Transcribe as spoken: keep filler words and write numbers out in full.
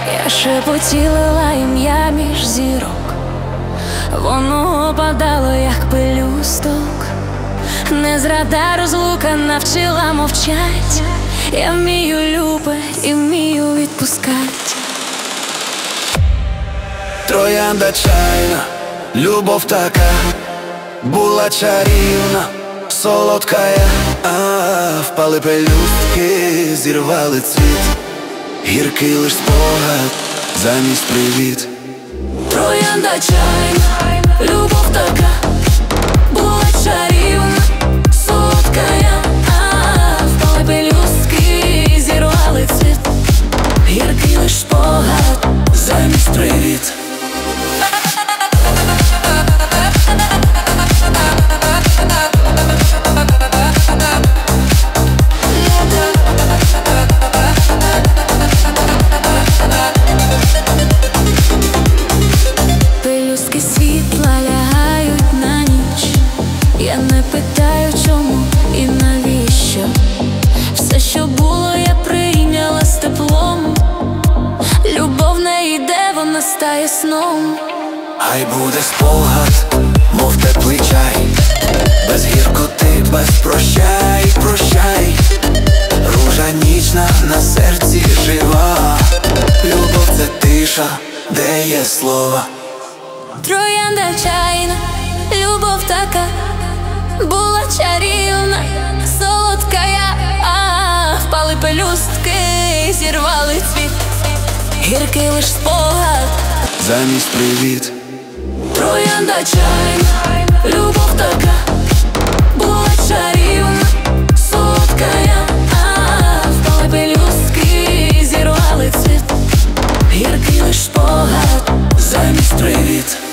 Я шепотіла ім'я між зірок, воно опадало, як пелюсток. Не зрада розлука навчила мовчать. Я вмію любить і вмію відпускать. Троянда чайна, любов така, була чарівна, солодкая. А впали пелюстки, зірвали цвіт, гіркий лиш спогад замість привіт. Троянда чайна, любов така, була чарівна, солодкая. А впали пелюстки, зірвали цвіт, гіркий лиш спогад замість привіт. Пелюстки світла лягають на ніч. Я не питаю, чому і навіщо. Все, що було, я прийняла з теплом. Любов не йде, вона стає сном. Хай буде спогад, мов теплий чай, без гіркоти, без прощай, прощай. Ружа нічна, на серці жива. Любов — це тиша, де є слова. Троянда чайна, любов така, була чарівна, солодкая. А впали пелюстки, зірвали цвіт, гіркий лиш спогад замість привіт. Троянда чайна, любов така, була чарівна, солодкая. А впали пелюстки, зірвали цвіт, гіркий лиш спогад Замість привіт.